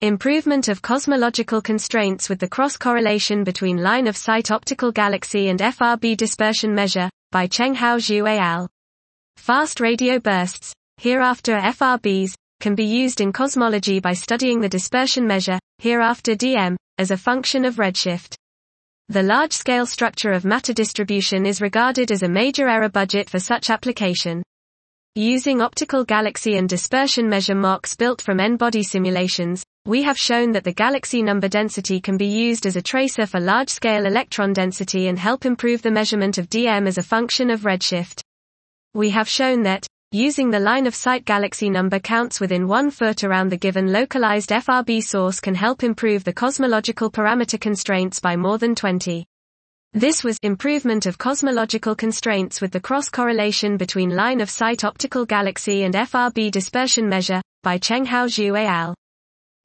Improvement of cosmological constraints with the cross-correlation between line-of-sight optical galaxy and FRB dispersion measure, by Chenghao Zhu et al. Fast radio bursts, hereafter FRBs, can be used in cosmology by studying the dispersion measure, hereafter DM, as a function of redshift. The large-scale structure of matter distribution is regarded as a major error budget for such application. Using optical galaxy and dispersion measure MOCs built from N-body simulations, we have shown that the galaxy number density can be used as a tracer for large-scale electron density and help improve the measurement of DM as a function of redshift. We have shown that, using the line-of-sight galaxy number counts within 1 foot around the given localized FRB source can help improve the cosmological parameter constraints by more than 20. This was improvement of cosmological constraints with the cross-correlation between line-of-sight optical galaxy and FRB dispersion measure, by Chenghao Zhu et al.